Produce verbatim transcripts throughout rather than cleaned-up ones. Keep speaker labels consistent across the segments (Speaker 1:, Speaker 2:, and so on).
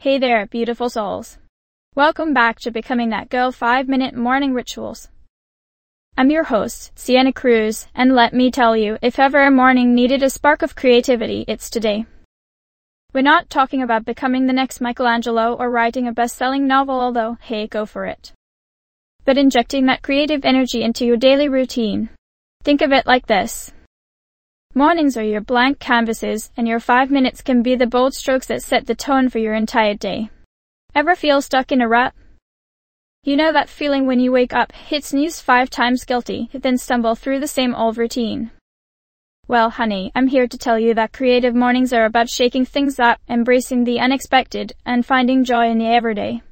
Speaker 1: Hey there, beautiful souls. Welcome back to Becoming That Girl five minute Morning Rituals. I'm your host, Sienna Cruz, and let me tell you, if ever a morning needed a spark of creativity, it's today. We're not talking about becoming the next Michelangelo or writing a best-selling novel, although, hey, go for it. But injecting that creative energy into your daily routine. Think of it like this. Mornings are your blank canvases, and your five minutes can be the bold strokes that set the tone for your entire day. Ever feel stuck in a rut? You know that feeling when you wake up, hit snooze five times guilty, then stumble through the same old routine? Well, honey, I'm here to tell you that creative mornings are about shaking things up, embracing the unexpected, and finding joy in the everyday.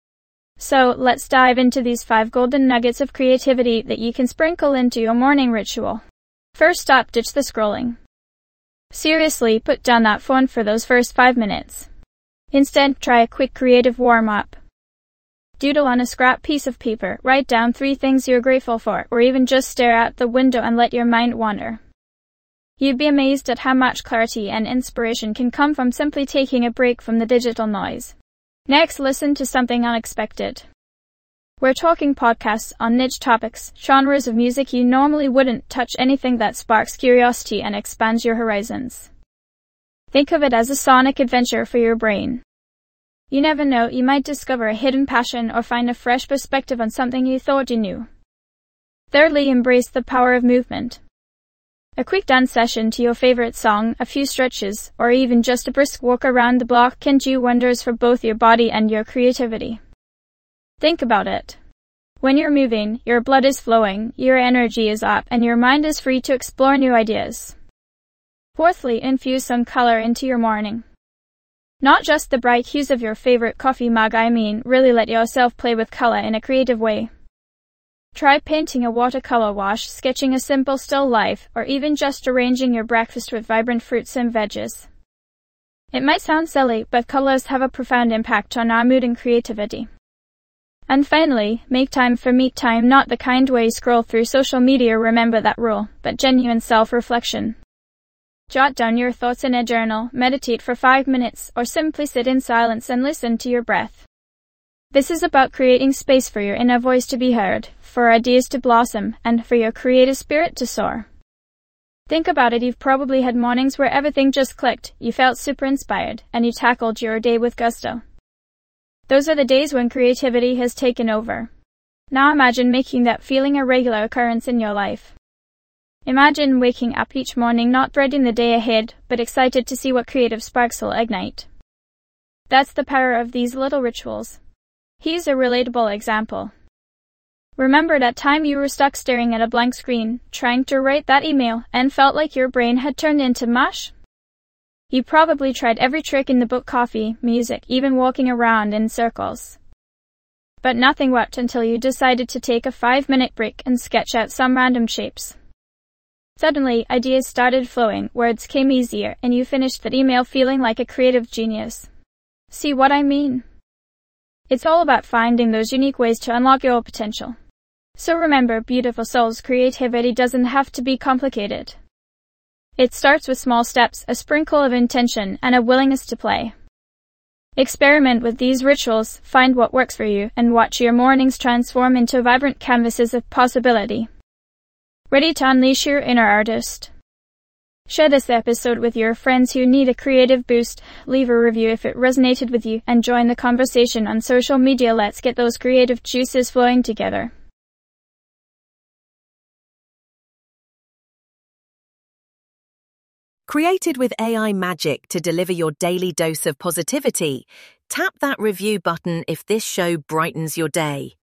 Speaker 1: So, let's dive into these five golden nuggets of creativity that you can sprinkle into your morning ritual. First up, ditch the scrolling. Seriously, put down that phone for those first five minutes. Instead, try a quick creative warm-up. Doodle on a scrap piece of paper, write down three things you're grateful for, or even just stare out the window and let your mind wander. You'd be amazed at how much clarity and inspiration can come from simply taking a break from the digital noise. Next, listen to something unexpected. We're talking podcasts on niche topics, genres of music you normally wouldn't touch, anything that sparks curiosity and expands your horizons. Think of it as a sonic adventure for your brain. You never know, you might discover a hidden passion or find a fresh perspective on something you thought you knew. Thirdly, embrace the power of movement. A quick dance session to your favorite song, a few stretches, or even just a brisk walk around the block can do wonders for both your body and your creativity. Think about it. When you're moving, your blood is flowing, your energy is up, and your mind is free to explore new ideas. Fourthly, infuse some color into your morning. Not just the bright hues of your favorite coffee mug, I mean, really let yourself play with color in a creative way. Try painting a watercolor wash, sketching a simple still life, or even just arranging your breakfast with vibrant fruits and veggies. It might sound silly, but colors have a profound impact on our mood and creativity. And finally, make time for me time, not the kind way you scroll through social media, remember that rule, but genuine self-reflection. Jot down your thoughts in a journal, meditate for five minutes, or simply sit in silence and listen to your breath. This is about creating space for your inner voice to be heard, for ideas to blossom, and for your creative spirit to soar. Think about it, you've probably had mornings where everything just clicked, you felt super inspired, and you tackled your day with gusto. Those are the days when creativity has taken over. Now imagine making that feeling a regular occurrence in your life. Imagine waking up each morning not dreading the day ahead, but excited to see what creative sparks will ignite. That's the power of these little rituals. Here's a relatable example. Remember that time you were stuck staring at a blank screen, trying to write that email, and felt like your brain had turned into mush? You probably tried every trick in the book, coffee, music, even walking around in circles. But nothing worked until you decided to take a five-minute break and sketch out some random shapes. Suddenly, ideas started flowing, words came easier, and you finished that email feeling like a creative genius. See what I mean? It's all about finding those unique ways to unlock your potential. So remember, beautiful souls, creativity doesn't have to be complicated. It starts with small steps, a sprinkle of intention, and a willingness to play. Experiment with these rituals, find what works for you, and watch your mornings transform into vibrant canvases of possibility. Ready to unleash your inner artist? Share this episode with your friends who need a creative boost, leave a review if it resonated with you, and join the conversation on social media. Let's get those creative juices flowing together.
Speaker 2: Created with A I magic to deliver your daily dose of positivity, tap that review button if this show brightens your day.